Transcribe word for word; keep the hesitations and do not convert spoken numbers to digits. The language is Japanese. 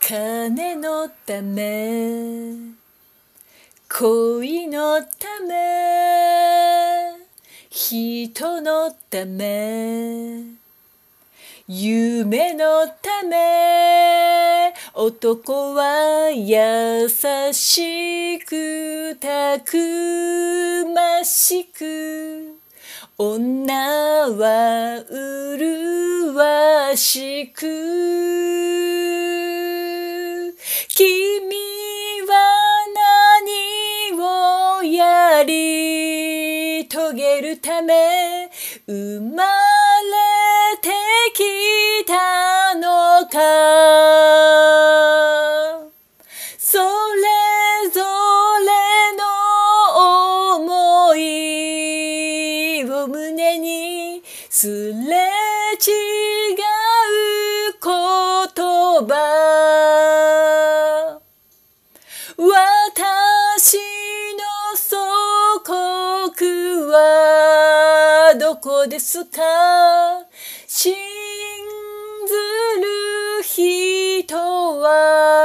金のため恋のため人のため夢のため男は優しくたくましく女は麗しく君は何をやり遂げるため生まれてきたのかそれぞれの想いを胸にすれ違う言葉私の祖国はどこですか信ずる人は